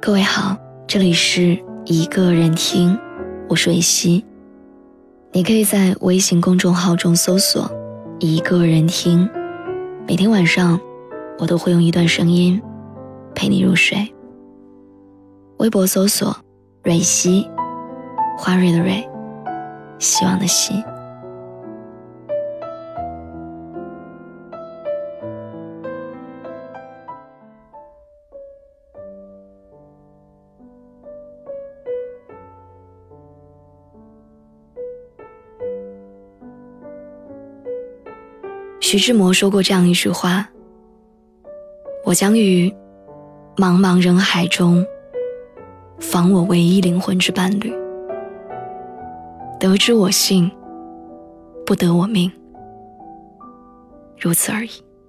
各位好，这里是一个人听，我是维希。你可以在微信公众号中搜索一个人听，每天晚上我都会用一段声音陪你入睡。微博搜索蕊希，花蕊的蕊，希望的希。徐志摩说过这样一句话：我将于茫茫人海中访我唯一灵魂之伴侣，得之我幸，不得我命，如此而已。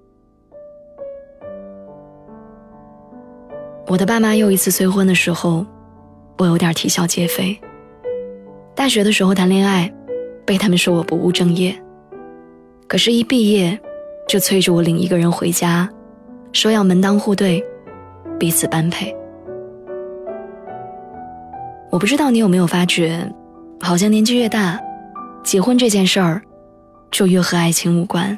我的爸妈又一次催婚的时候，我有点啼笑皆非。大学的时候谈恋爱，被他们说我不务正业，可是一毕业就催着我领一个人回家，说要门当户对，彼此般配。我不知道你有没有发觉，好像年纪越大，结婚这件事儿就越和爱情无关。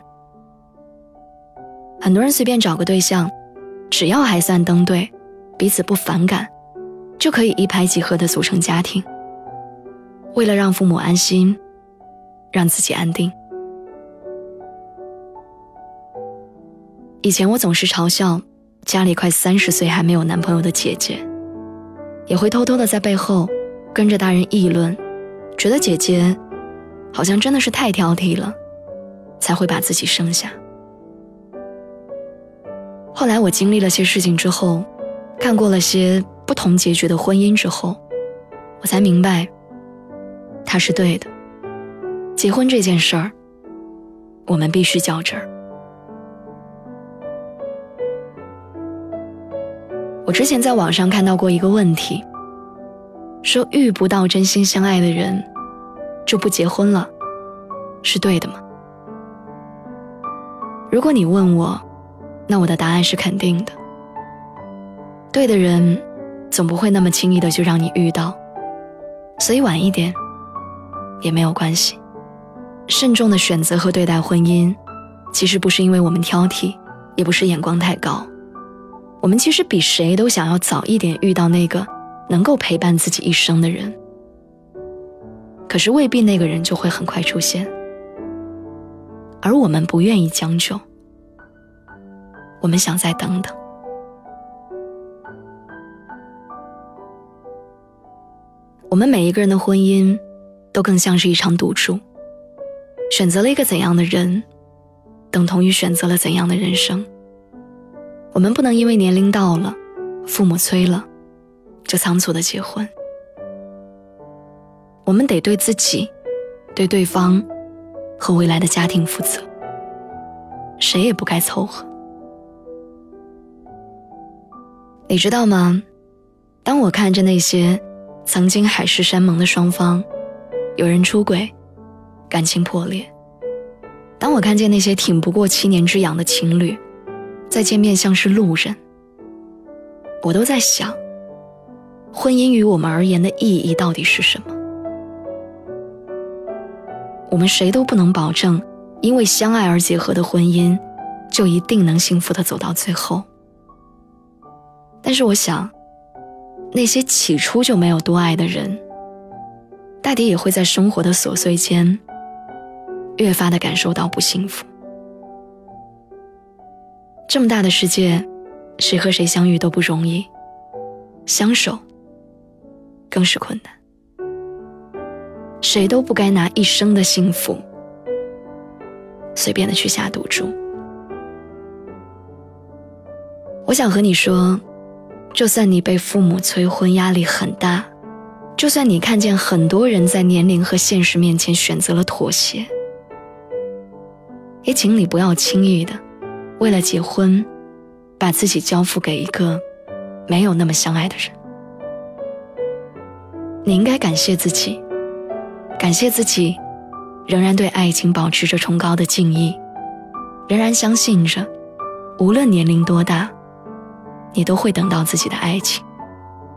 很多人随便找个对象，只要还算登对，彼此不反感，就可以一拍即合地组成家庭。为了让父母安心，让自己安定。以前我总是嘲笑家里快30岁还没有男朋友的姐姐，也会偷偷地在背后跟着大人议论，觉得姐姐好像真的是太挑剔了，才会把自己生下。后来我经历了些事情之后，看过了些不同结局的婚姻之后，我才明白她是对的。结婚这件事儿，我们必须较真儿。我之前在网上看到过一个问题，说遇不到真心相爱的人就不结婚了，是对的吗？如果你问我，那我的答案是肯定的。对的人总不会那么轻易的就让你遇到，所以晚一点也没有关系。慎重的选择和对待婚姻，其实不是因为我们挑剔，也不是眼光太高，我们其实比谁都想要早一点遇到那个能够陪伴自己一生的人。可是未必那个人就会很快出现，而我们不愿意将就，我们想再等等。我们每一个人的婚姻都更像是一场赌注，选择了一个怎样的人，等同于选择了怎样的人生。我们不能因为年龄到了，父母催了，就仓促的结婚。我们得对自己、对对方和未来的家庭负责，谁也不该凑合。你知道吗？当我看着那些曾经海誓山盟的双方，有人出轨，感情破裂；当我看见那些挺不过7年之痒的情侣，再见面像是路人，我都在想，婚姻于我们而言的意义到底是什么？我们谁都不能保证，因为相爱而结合的婚姻，就一定能幸福地走到最后。但是我想，那些起初就没有多爱的人，大抵也会在生活的琐碎间，越发地感受到不幸福。这么大的世界，谁和谁相遇都不容易，相守更是困难。谁都不该拿一生的幸福随便的去下赌注。我想和你说，就算你被父母催婚压力很大，就算你看见很多人在年龄和现实面前选择了妥协，也请你不要轻易的为了结婚把自己交付给一个没有那么相爱的人。你应该感谢自己，感谢自己仍然对爱情保持着崇高的敬意，仍然相信着无论年龄多大，你都会等到自己的爱情。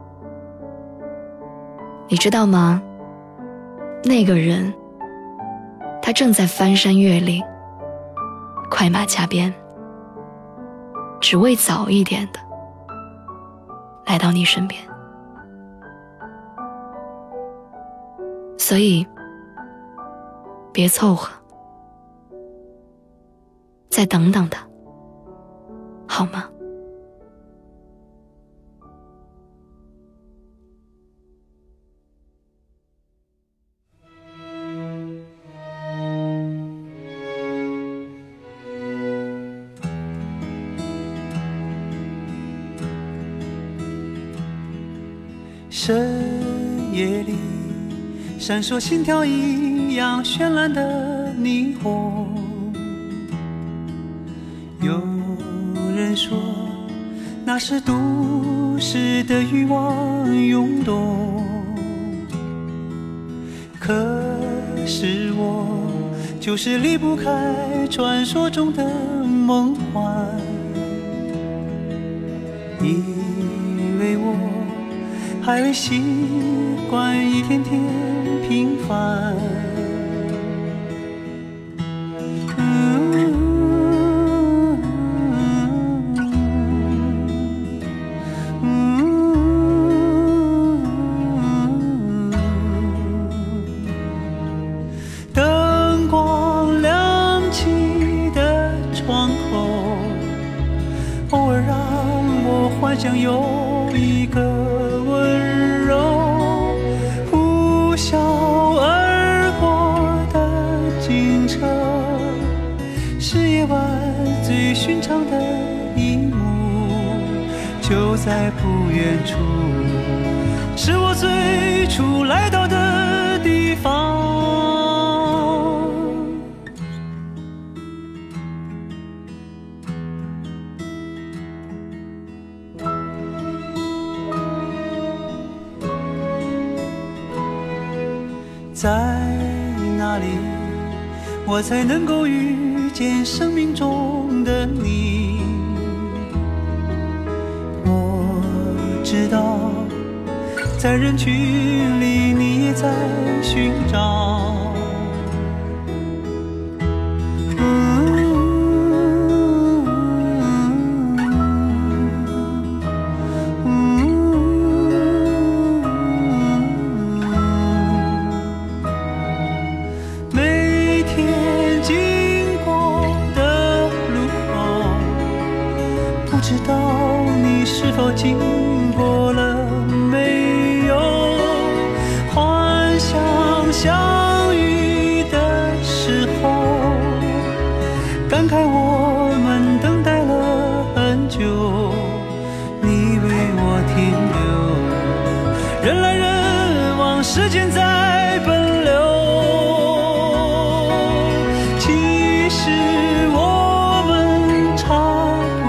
你知道吗？那个人，他正在翻山越岭，快马加鞭，只为早一点的来到你身边。所以，别凑合，再等等他，好吗？ 深夜里闪烁心跳一样绚烂的霓虹，有人说那是都市的欲望涌动，可是我就是离不开传说中的梦幻，以为我还未习惯一天天平凡，灯光亮起的窗口，偶尔让我幻想有一个温柔呼啸而过的警车，是夜晚最寻常的一幕，就在不远处，是我最初来到的地方。在哪里我才能够遇见生命中的你？我知道在人群里你也在寻找，不知道你是否经过了没有，幻想相遇的时候，感慨我们等待了很久，你为我停留，人来人往，时间在奔流，其实我们差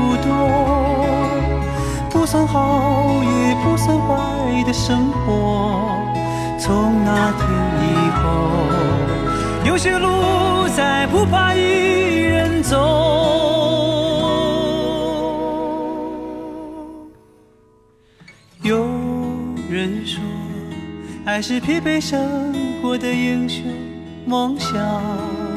不算好也不算坏的生活，从那天以后，有些路再不怕一人走。有人说爱是疲惫生活的英雄梦想，